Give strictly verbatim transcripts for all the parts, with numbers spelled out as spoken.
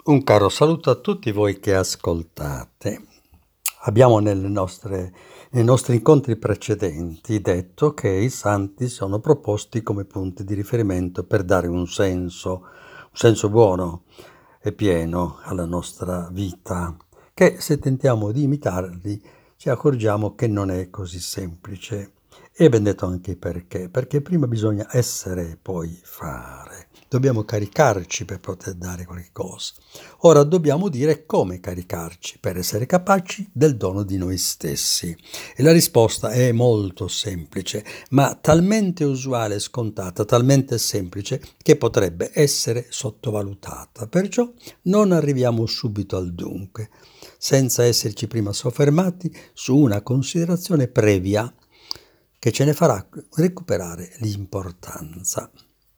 Un caro saluto a tutti voi che ascoltate. Abbiamo nelle nostre, nei nostri incontri precedenti detto che i santi sono proposti come punti di riferimento per dare un senso, un senso buono e pieno alla nostra vita, che se tentiamo di imitarli ci accorgiamo che non è così semplice. E ben detto anche perché, perché prima bisogna essere e poi fare. Dobbiamo caricarci per poter dare qualche cosa. Ora dobbiamo dire come caricarci per essere capaci del dono di noi stessi. E la risposta è molto semplice, ma talmente usuale e scontata, talmente semplice che potrebbe essere sottovalutata. Perciò non arriviamo subito al dunque, senza esserci prima soffermati su una considerazione previa che ce ne farà recuperare l'importanza.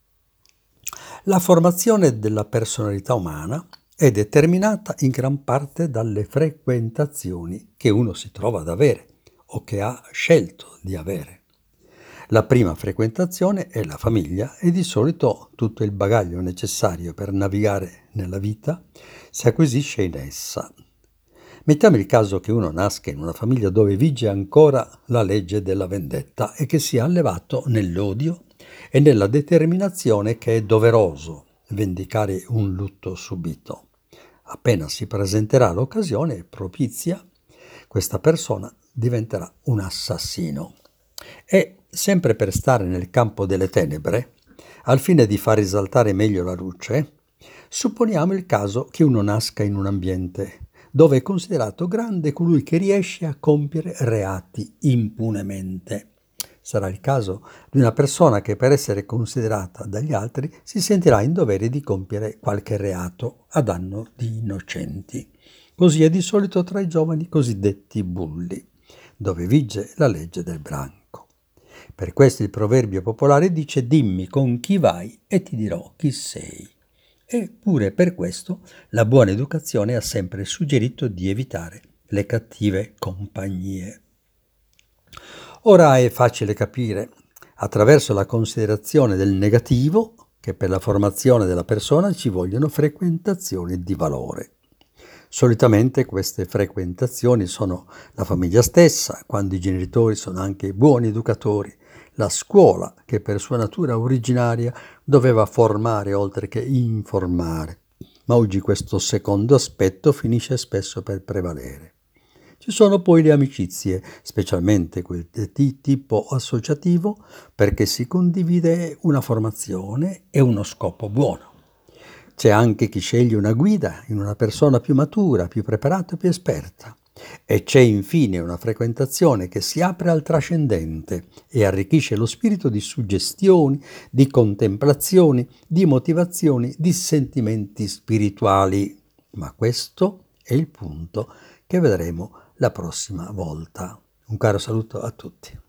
La formazione della personalità umana è determinata in gran parte dalle frequentazioni che uno si trova ad avere o che ha scelto di avere. La prima frequentazione è la famiglia e di solito tutto il bagaglio necessario per navigare nella vita si acquisisce in essa. Mettiamo il caso che uno nasca in una famiglia dove vige ancora la legge della vendetta e che sia allevato nell'odio e nella determinazione che è doveroso vendicare un lutto subito. Appena si presenterà l'occasione propizia, questa persona diventerà un assassino. E, sempre per stare nel campo delle tenebre, al fine di far risaltare meglio la luce, supponiamo il caso che uno nasca in un ambiente dove è considerato grande colui che riesce a compiere reati impunemente. Sarà il caso di una persona che per essere considerata dagli altri si sentirà in dovere di compiere qualche reato a danno di innocenti. Così è di solito tra i giovani cosiddetti bulli, dove vige la legge del branco. Per questo il proverbio popolare dice: dimmi con chi vai e ti dirò chi sei. Eppure per questo la buona educazione ha sempre suggerito di evitare le cattive compagnie. Ora è facile capire, attraverso la considerazione del negativo, che per la formazione della persona ci vogliono frequentazioni di valore. Solitamente queste frequentazioni sono la famiglia stessa, quando i genitori sono anche buoni educatori, la scuola, che per sua natura originaria doveva formare oltre che informare, ma oggi questo secondo aspetto finisce spesso per prevalere. Ci sono poi le amicizie, specialmente quel di tipo associativo, perché si condivide una formazione e uno scopo buono. C'è anche chi sceglie una guida in una persona più matura, più preparata e più esperta. E c'è infine una frequentazione che si apre al trascendente e arricchisce lo spirito di suggestioni, di contemplazioni, di motivazioni, di sentimenti spirituali. Ma questo è il punto che vedremo la prossima volta. Un caro saluto a tutti.